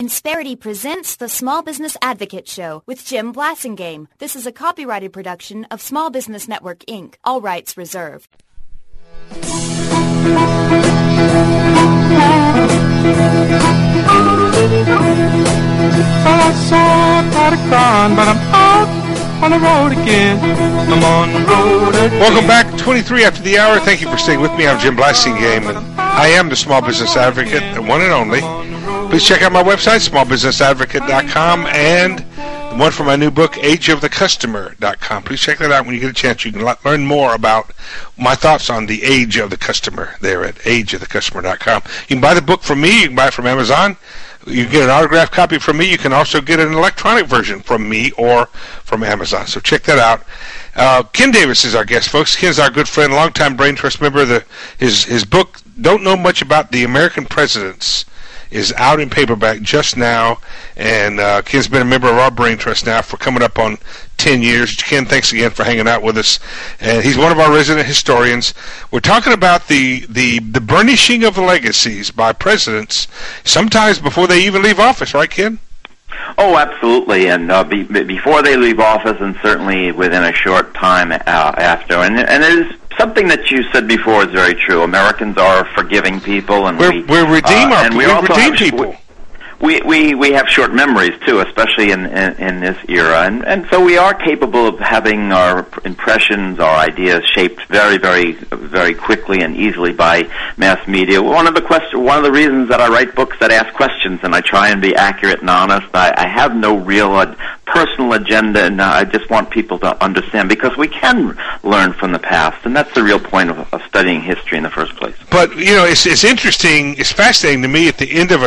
Insperity presents the Small Business Advocate Show with Jim Blasingame. This is a copyrighted production of Small Business Network, Inc. All rights reserved. I saw Paddock gone, but I'm out on the road again. I'm on the road again. Welcome back, 23 after the hour. Thank you for staying with me. I'm Jim Blasingame, and I am the Small Business Advocate, the one and only. Please check out my website, smallbusinessadvocate.com, and the one for my new book, ageofthecustomer.com. Please check that out when you get a chance. You can learn more about my thoughts on the age of the customer there at ageofthecustomer.com. You can buy the book from me. You can buy it from Amazon. You can get an autographed copy from me. You can also get an electronic version from me or from Amazon. So check that out. Ken Davis is our guest, folks. Ken's our good friend, longtime Brain Trust member. His book, Don't Know Much About the American Presidents, is out in paperback just now, and Ken's been a member of our Brain Trust now for coming up on 10 years. Ken, thanks again for hanging out with us. And he's one of our resident historians. We're talking about the burnishing of legacies by presidents, sometimes before they even leave office, right, Ken? Oh, absolutely, and before they leave office, and certainly within a short time after. And it is something that you said before is very true. Americans are forgiving people, and we redeem people. We have short memories too, especially in this era, and so we are capable of having our impressions, our ideas shaped very, very, very quickly and easily by mass media. One of the reasons that I write books that ask questions, and I try and be accurate and honest. I have no real personal agenda, and I just want people to understand, because we can learn from the past, and that's the real point of studying history in the first place. But it's interesting, it's fascinating to me at the end of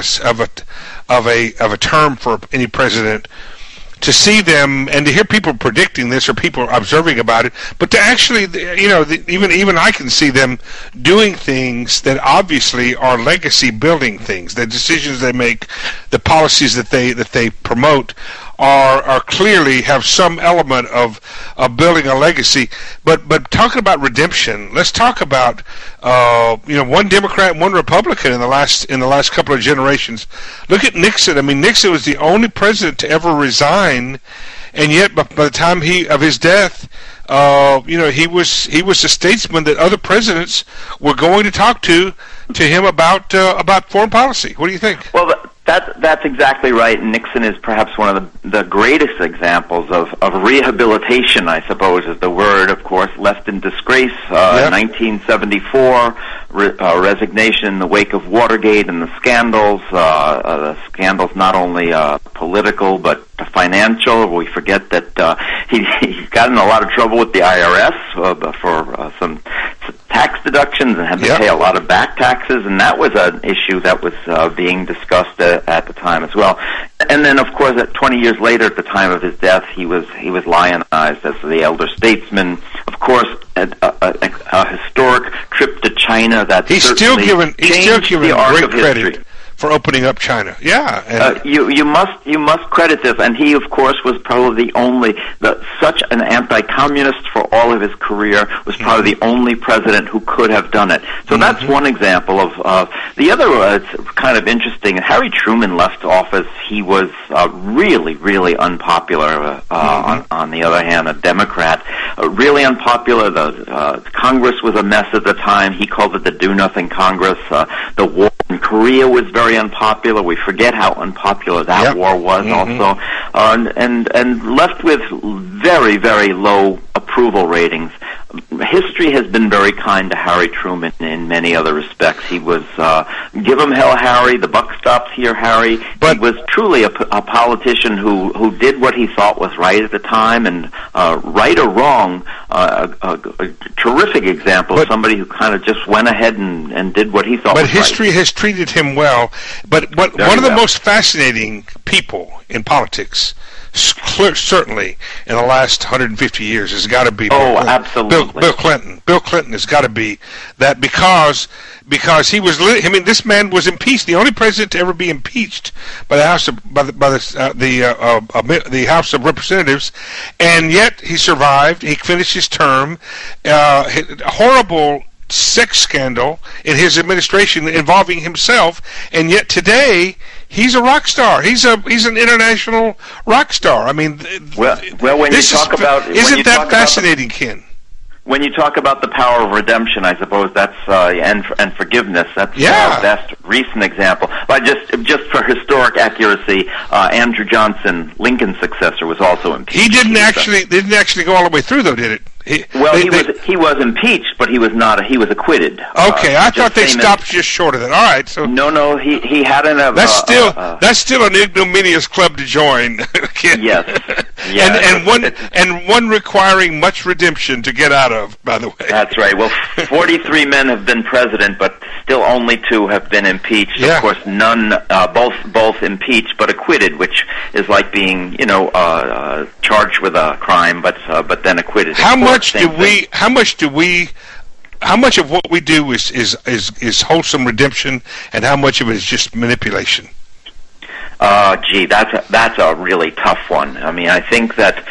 a term for any president, to see them and to hear people predicting this or people observing about it, but to actually, even I can see them doing things that obviously are legacy building things. The decisions they make, the policies that they promote are clearly have some element of building a legacy. But talking about redemption, let's talk about one Democrat and one Republican in the last couple of generations. Look at Nixon. I mean, Nixon was the only president to ever resign, and yet by the time of his death, he was a statesman that other presidents were going to talk to him about foreign policy. What do you think? Well, that's exactly right. Nixon is perhaps one of the greatest examples of rehabilitation, I suppose is the word, of course, left in disgrace. 1974, resignation in the wake of Watergate and the scandals not only political but financial. We forget that he got in a lot of trouble with the IRS for some tax deductions and had to pay a lot of back taxes, and that was an issue that was being discussed at the time as well. And then, of course, 20 years later, at the time of his death, he was lionized as the elder statesman. Of course, a historic trip to China that he's still given great credit for opening up China. Yeah. You must credit this, and he, of course, was probably such an anti-communist for all of his career, was probably the only president who could have done it. So that's one example of the other. It's kind of interesting. Harry Truman left office. He was really, really unpopular. On the other hand, a Democrat, really unpopular. The Congress was a mess at the time. He called it the Do-Nothing Congress. The war in Korea was very unpopular. We forget how unpopular that war was also, and left with very, very low approval ratings. History has been very kind to Harry Truman in many other respects. He was, give him hell, Harry, the buck stops here, Harry. But he was truly a politician who did what he thought was right at the time, and right or wrong, a terrific example of somebody who kind of just went ahead and did what he thought was right. But history has treated him well. But one of the most fascinating people in politics, certainly in the last 150 years, has got to be absolutely Bill Clinton. Bill Clinton has got to be that because he was. I mean, this man was impeached. The only president to ever be impeached by the House of Representatives, and yet he survived. He finished his term. Horrible sex scandal in his administration involving himself, and yet today he's a rock star. He's an international rock star. I mean, well, when you talk about isn't that fascinating, Ken? When you talk about the power of redemption, I suppose that's and forgiveness. That's the best recent example. But just for historic accuracy, Andrew Johnson, Lincoln's successor, was also impeached. He didn't actually go all the way through, though, did it? He was impeached, but he was not. He was acquitted. Okay, I thought they stopped just short of that. All right, so no, he had an. That's still an ignominious club to join. Yes. And one requiring much redemption to get out of, by the way. That's right. Well, 43 men have been president, but still only 2 have been impeached. Yeah. Of course, none, both impeached but acquitted, which is like being, charged with a crime, but then acquitted. How much of what we do is wholesome redemption, and how much of it is just manipulation? That's a really tough one. I mean, I think that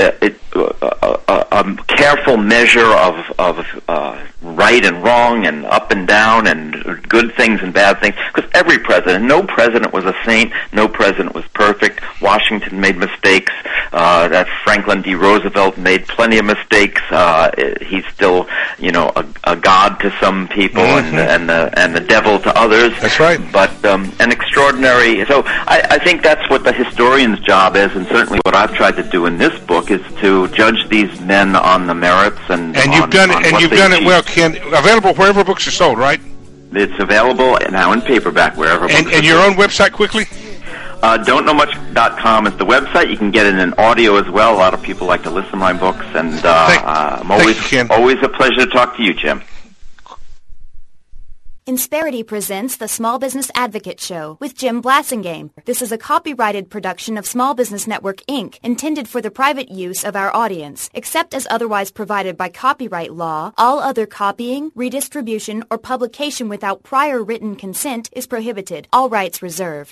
a careful measure of right and wrong and up and down and good things and bad things, because every president, no president was a saint, no president was perfect. Washington made mistakes. That Franklin D. Roosevelt made plenty of mistakes. He's still, a god to some people and the devil to others. That's right. But an extraordinary. So I think that's what the historian's job is, and certainly what I've tried to do in this book is to judge these men on the merits and you've done it well, Ken. Available wherever books are sold, right? It's available now in paperback wherever. And your own website, quickly. Don'tKnowMuch.com is the website. You can get it in audio as well. A lot of people like to listen to my books, and I'm always a pleasure to talk to you, Jim. Insperity presents the Small Business Advocate Show with Jim Blasingame. This is a copyrighted production of Small Business Network, Inc., intended for the private use of our audience. Except as otherwise provided by copyright law, all other copying, redistribution, or publication without prior written consent is prohibited. All rights reserved.